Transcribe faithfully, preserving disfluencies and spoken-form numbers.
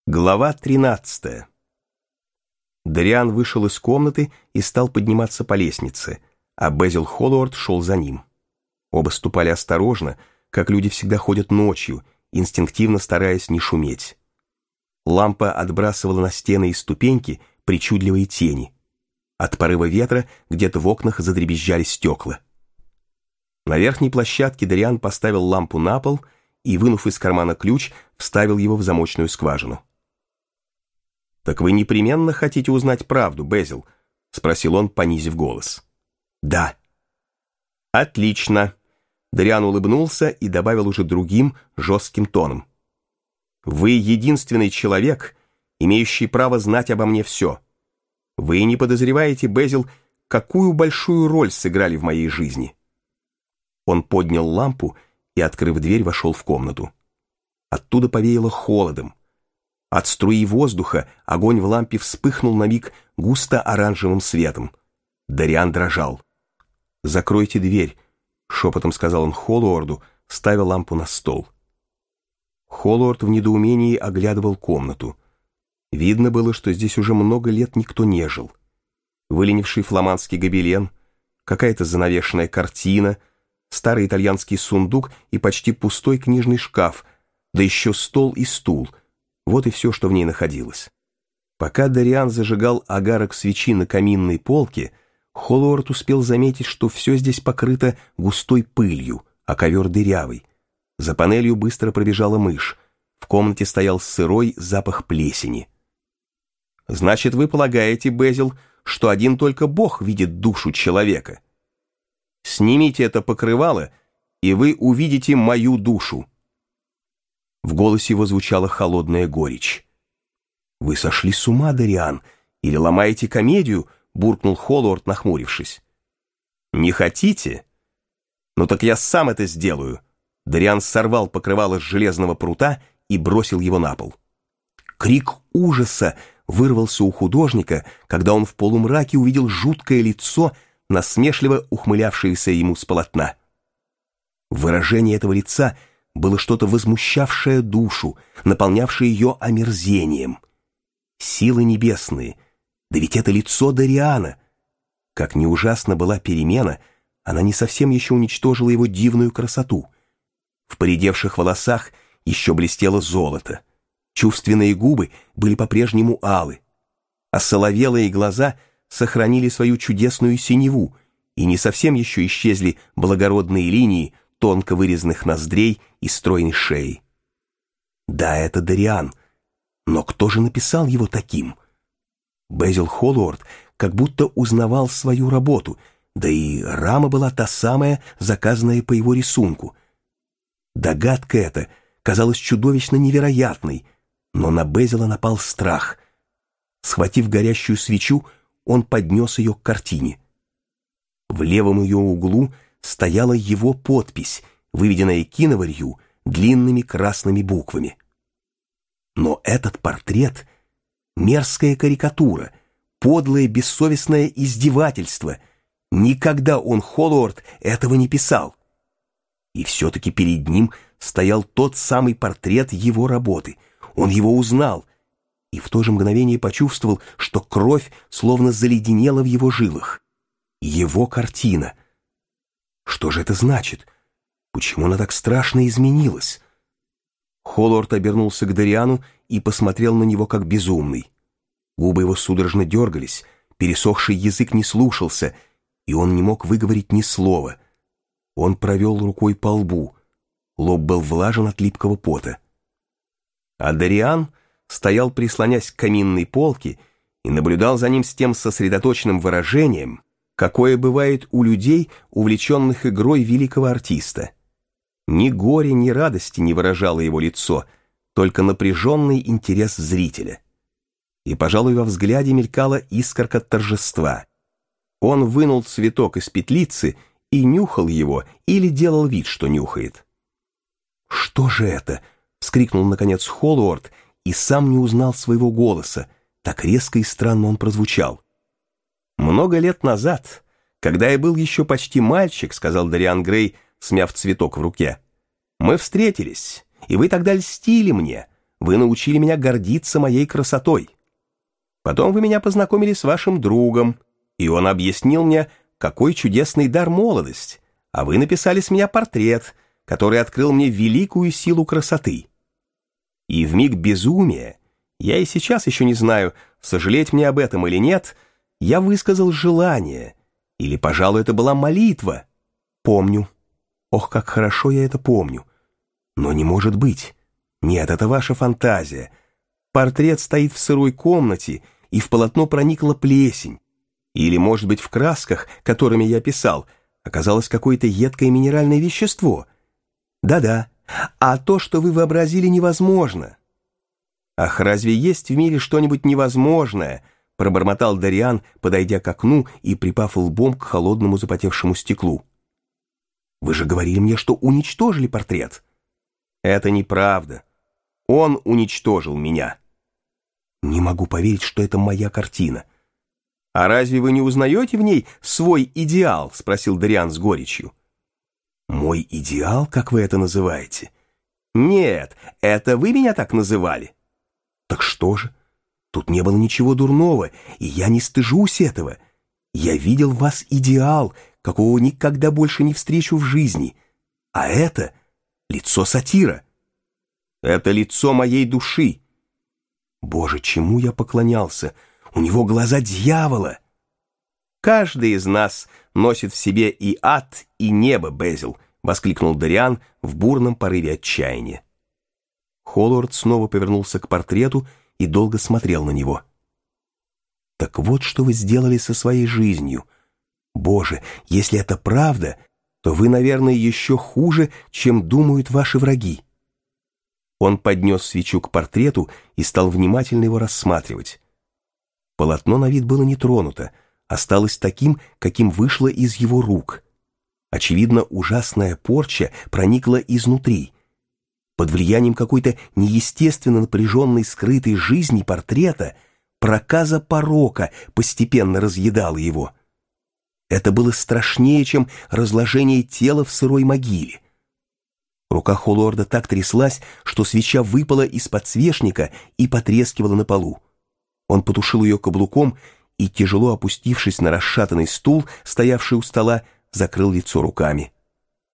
Глава тринадцатая. Дориан вышел из комнаты и стал подниматься по лестнице, а Безил Холлоуорт шел за ним. Оба ступали осторожно, как люди всегда ходят ночью, инстинктивно стараясь не шуметь. Лампа отбрасывала на стены и ступеньки причудливые тени. От порыва ветра где-то в окнах задребезжали стекла. На верхней площадке Дориан поставил лампу на пол и, вынув из кармана ключ, вставил его в замочную скважину. «Так вы непременно хотите узнать правду, Безил?» — спросил он, понизив голос. «Да». «Отлично». Дориан улыбнулся и добавил уже другим, жестким тоном. «Вы единственный человек, имеющий право знать обо мне все. Вы не подозреваете, Безил, какую большую роль сыграли в моей жизни». Он поднял лампу и, открыв дверь, вошел в комнату. Оттуда повеяло холодом. От струи воздуха огонь в лампе вспыхнул на миг густо-оранжевым светом. Дориан дрожал. «Закройте дверь», — шепотом сказал он Холлоуорду, ставя лампу на стол. Холлоуорд в недоумении оглядывал комнату. Видно было, что здесь уже много лет никто не жил. Выленивший фламандский гобелен, какая-то занавешенная картина, старый итальянский сундук и почти пустой книжный шкаф, да еще стол и стул — вот и все, что в ней находилось. Пока Дориан зажигал огарок свечи на каминной полке, Холлоуорд успел заметить, что все здесь покрыто густой пылью, а ковер дырявый. За панелью быстро пробежала мышь. В комнате стоял сырой запах плесени. «Значит, вы полагаете, Безил, что один только Бог видит душу человека? Снимите это покрывало, и вы увидите мою душу». В голосе его звучала холодная горечь. «Вы сошли с ума, Дориан, или ломаете комедию?» — буркнул Холлоуорд, нахмурившись. «Не хотите? Ну так я сам это сделаю». Дориан сорвал покрывало с железного прута и бросил его на пол. Крик ужаса вырвался у художника, когда он в полумраке увидел жуткое лицо, насмешливо ухмылявшееся ему с полотна. Выражение этого лица — было что-то возмущавшее душу, наполнявшее ее омерзением. Силы небесные, да ведь это лицо Дориана! Как ни ужасна была перемена, она не совсем еще уничтожила его дивную красоту. В поредевших волосах еще блестело золото, чувственные губы были по-прежнему алы, а соловелые глаза сохранили свою чудесную синеву, и не совсем еще исчезли благородные линии тонко вырезанных ноздрей и стройной шеи. Да, это Дориан, но кто же написал его таким? Безил Холлоуорд как будто узнавал свою работу, да и рама была та самая, заказанная по его рисунку. Догадка эта казалась чудовищно невероятной, но на Безила напал страх. Схватив горящую свечу, он поднес ее к картине. В левом ее углу стояла его подпись, выведенная киноварью длинными красными буквами. Но этот портрет — мерзкая карикатура, подлое бессовестное издевательство. Никогда он, Холлоуорд, этого не писал. И все-таки перед ним стоял тот самый портрет его работы. Он его узнал, и в то же мгновение почувствовал, что кровь словно заледенела в его жилах. Его картина. Что же это значит? Почему она так страшно изменилась? Холлоуорд обернулся к Дориану и посмотрел на него как безумный. Губы его судорожно дергались, пересохший язык не слушался, и он не мог выговорить ни слова. Он провел рукой по лбу. Лоб был влажен от липкого пота. А Дориан стоял, прислонясь к каминной полке, и наблюдал за ним с тем сосредоточенным выражением, какое бывает у людей, увлеченных игрой великого артиста. Ни горя, ни радости не выражало его лицо, только напряженный интерес зрителя. И, пожалуй, во взгляде мелькала искорка торжества. Он вынул цветок из петлицы и нюхал его или делал вид, что нюхает. «Что же это?» — вскрикнул, наконец, Холлоуорд и сам не узнал своего голоса, так резко и странно он прозвучал. «Много лет назад, когда я был еще почти мальчик, — сказал Дориан Грей, смяв цветок в руке, — мы встретились, и вы тогда льстили мне. вы научили меня гордиться моей красотой. Потом вы меня познакомили с вашим другом, и он объяснил мне, какой чудесный дар молодость, а вы написали с меня портрет, который открыл мне великую силу красоты. И вмиг безумия, я и сейчас еще не знаю, сожалеть мне об этом или нет, я высказал желание, или, пожалуй, это была молитва. Помню. Ох, как хорошо я это помню. Но не может быть. Нет, это ваша фантазия. Портрет стоит в сырой комнате, и в полотно проникла плесень. Или, может быть, в красках, которыми я писал, оказалось какое-то едкое минеральное вещество. Да-да, а то, что вы вообразили, невозможно. Ах, разве есть в мире что-нибудь невозможное? Пробормотал Дориан, подойдя к окну и припав лбом к холодному запотевшему стеклу. Вы же говорили мне, что уничтожили портрет. Это неправда. Он уничтожил меня. Не могу поверить, что это моя картина. А разве вы не узнаете в ней свой идеал? Спросил Дориан с горечью. Мой идеал, как вы это называете? Нет, это вы меня так называли. Так что же? Тут не было ничего дурного, и я не стыжусь этого. Я видел в вас идеал, какого никогда больше не встречу в жизни. А это лицо сатира. Это лицо моей души. Боже, чему я поклонялся? У него глаза дьявола. Каждый из нас носит в себе и ад, и небо, Безил, воскликнул Дориан в бурном порыве отчаяния. Холлорд снова повернулся к портрету и долго смотрел на него. Так вот, что вы сделали со своей жизнью. Боже, если это правда, то вы, наверное, еще хуже, чем думают ваши враги. Он поднес свечу к портрету и стал внимательно его рассматривать. Полотно на вид было не тронуто, осталось таким, каким вышло из его рук. Очевидно, ужасная порча проникла изнутри. Под влиянием какой-то неестественно напряженной скрытой жизни портрета проказа порока постепенно разъедала его. Это было страшнее, чем разложение тела в сырой могиле. Рука Холлорда так тряслась, что свеча выпала из подсвечника и потрескивала на полу. Он потушил ее каблуком и, тяжело опустившись на расшатанный стул, стоявший у стола, закрыл лицо руками.